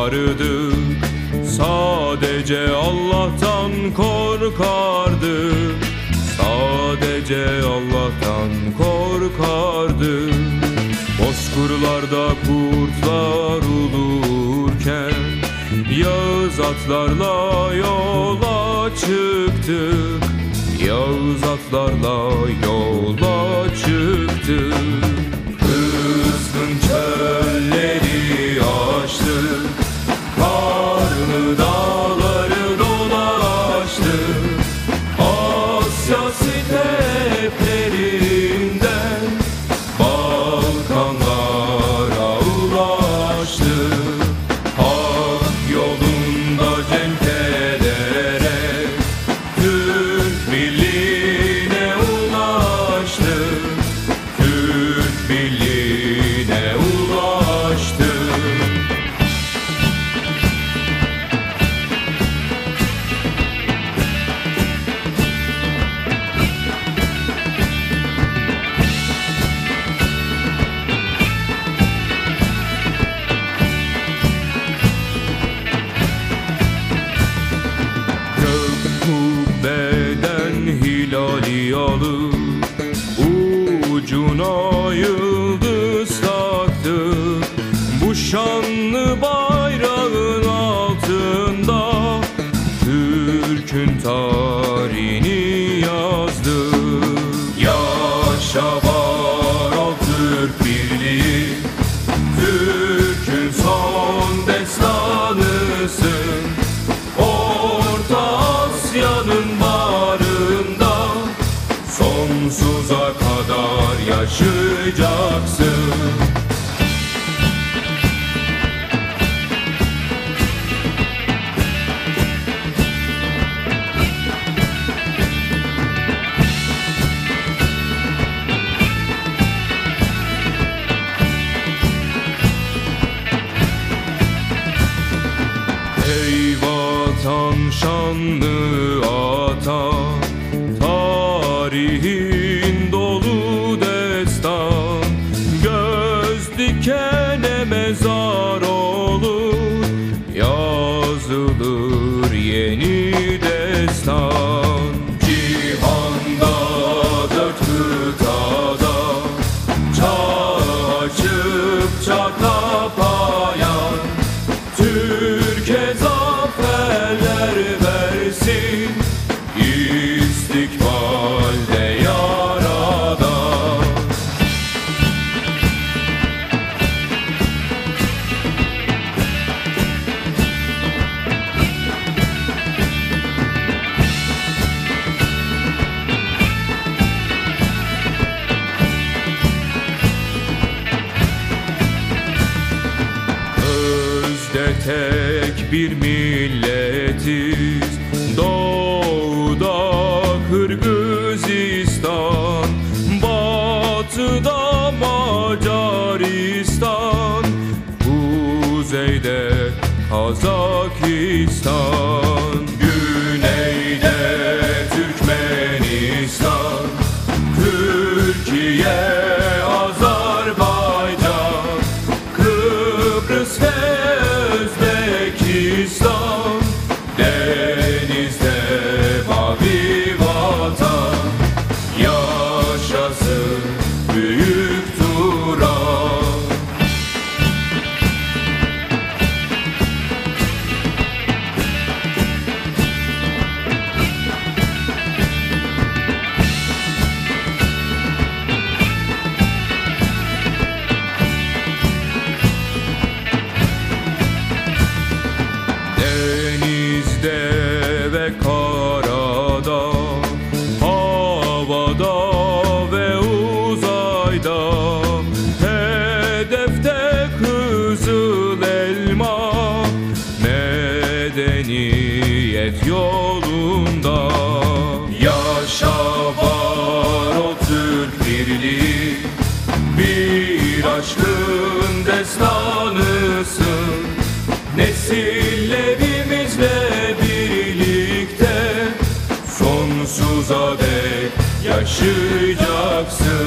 vardık, sadece Allah'tan korkardık, sadece Allah'tan korkardık. Bozkırlarda kurtlar ulurken yağız atlarla yola çıktık, yağız atlarla yola çıktık. Kızgın çölleri aştık, karlı dağları dolaştık, Asya steplerinden Balkanlara ulaştık. Hak yolunda cenk ederek Türk birliğine ulaştık, Türk birliğine ulaştık. Kubbeden hilali alıp ucuna yıldız taktık, bu şanlı bayrağın altında Türk'ün tarihini yazdık. Yaşa var ol Türk birliği, Türk'ün son destanısın. Orta Asya'nın bağrında sonsuza kadar yaşayacaksın. Ey vatan şanlı ata, tarihin dolu destan, göz dikene mezar olur, yazılır yeni destan. Cihanda dört kıtada çağ açıp çağ kapayan Türkiye zaferler versin, istikbalde yaradan. Özde tek bir milletiz, doğuda Kırgızistan, batıda Macaristan, kuzeyde Kazakistan, güneyde Türkmenistan, Türkiye, Azerbaycan, Kıbrıs ve Özbekistan, denizde mavi vatan, yaşasın büyük Turan. Denizde ve karada, havada ve uzayda, hedefte kızıl elma, medeniyet yolunda. Yaşa var o Türk birliği, bir aşkın destanısın. Nesillerimizle birlikte sonsuza dek yaşayacaksın.